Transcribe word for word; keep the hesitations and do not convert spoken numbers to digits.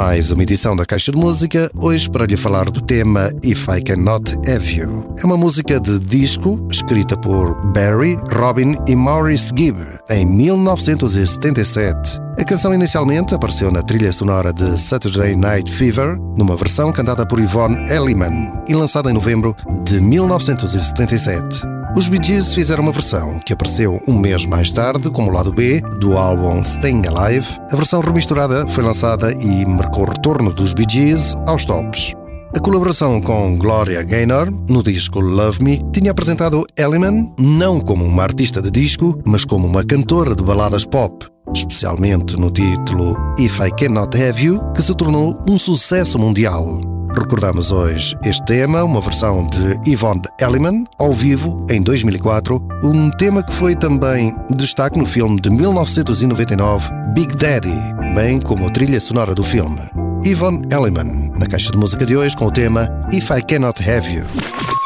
Mais uma edição da Caixa de Música, hoje para lhe falar do tema If I Cannot Have You. É uma música de disco escrita por Barry, Robin e Maurice Gibb em mil novecentos e setenta e sete. A canção inicialmente apareceu na trilha sonora de Saturday Night Fever, numa versão cantada por Yvonne Elliman e lançada em novembro de mil novecentos e setenta e sete. Os Bee Gees fizeram uma versão que apareceu um mês mais tarde como lado B do álbum Staying Alive. A versão remisturada foi lançada e marcou o retorno dos Bee Gees aos tops. A colaboração com Gloria Gaynor no disco Love Me tinha apresentado Elliman não como uma artista de disco, mas como uma cantora de baladas pop, especialmente no título If I Cannot Have You, que se tornou um sucesso mundial. Recordamos hoje este tema, uma versão de Yvonne Elliman, ao vivo, em dois mil e quatro, um tema que foi também destaque no filme de mil novecentos e noventa e nove, Big Daddy, bem como a trilha sonora do filme. Yvonne Elliman, na Caixa de Música de hoje, com o tema If I Cannot Have You.